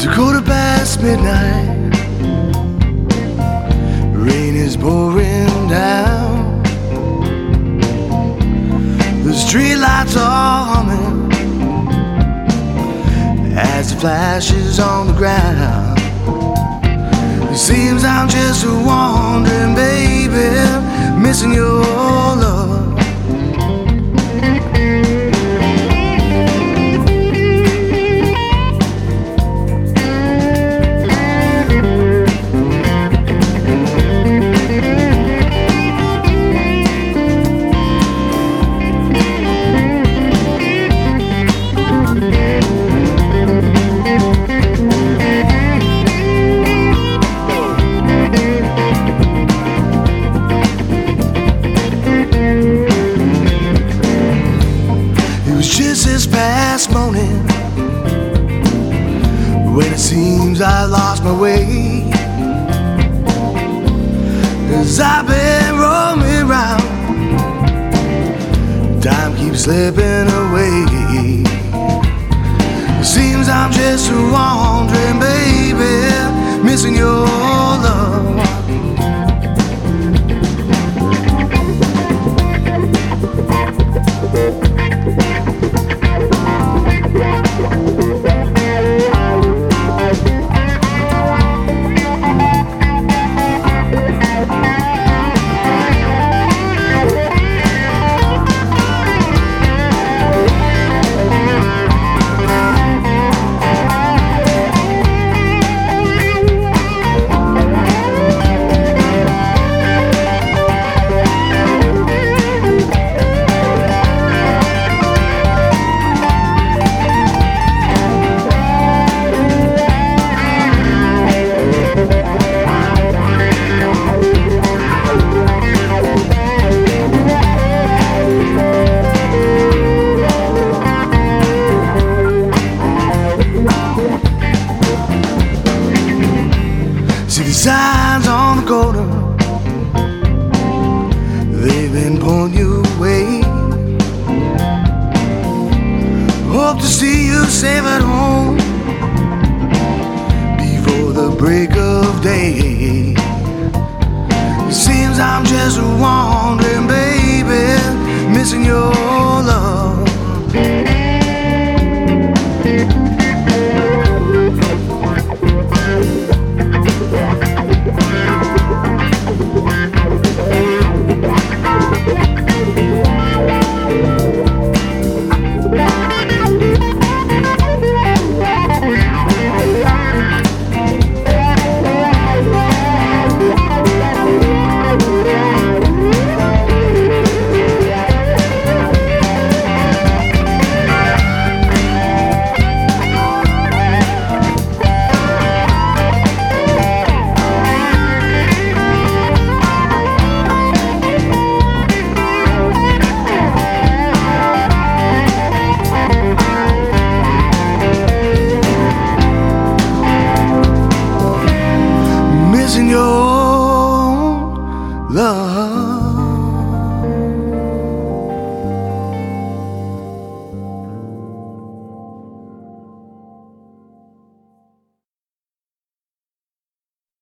It's midnight. Rain is pouring down. The streetlights are humming as it flashes on the ground. It seems I'm just a wandering baby, missing your love. Just this past morning, when it seems I lost my way, as I've been roaming round, time keeps slipping away. It seems I'm just a wandering baby, missing your love. See the signs on the corner, they've been pulling you away. Hope to see you safe at home before the break of day. It seems I'm just a wandering baby, missing your love. Your